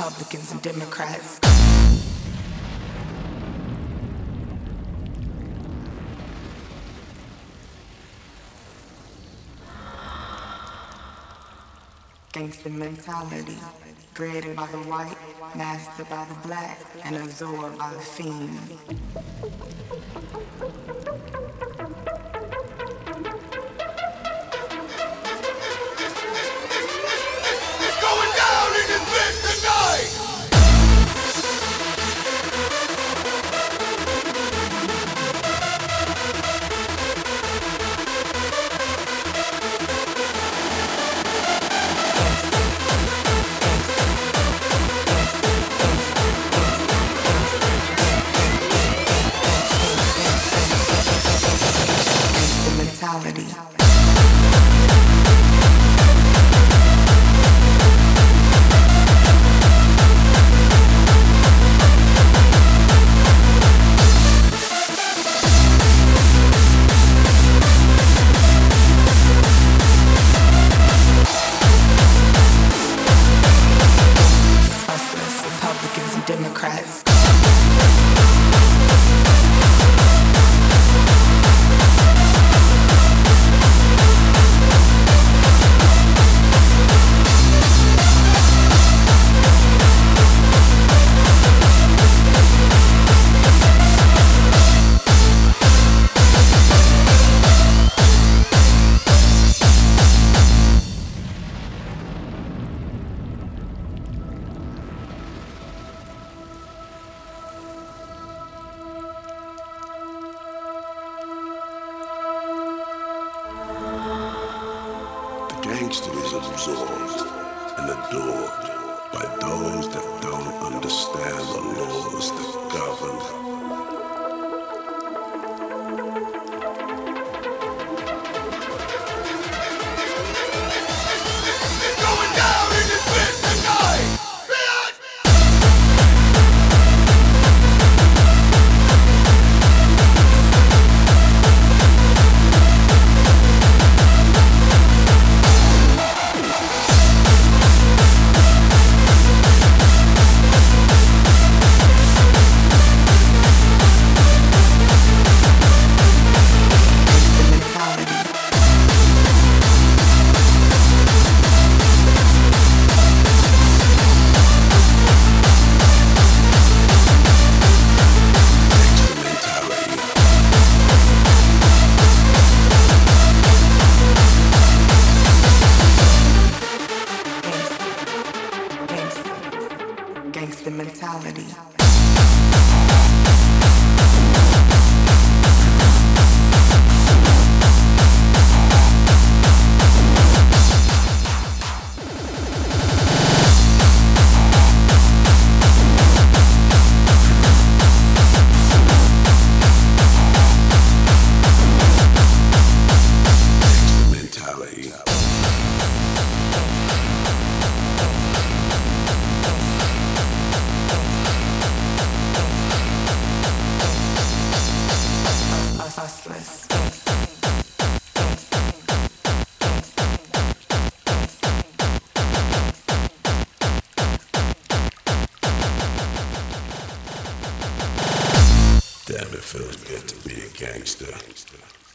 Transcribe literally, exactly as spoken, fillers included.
Republicans, and Democrats. Gangster mentality, created by the white, mastered by the black, and absorbed by the fiend. Going down in this bitch tonight! Mentality. Hustlers, Republicans, and Democrats. Gangster is absorbed and adored by those that don't understand the laws that govern. Going down in this bitch tonight! Gangster mentality. Hustlers. Damn, it feels good to be a gangster.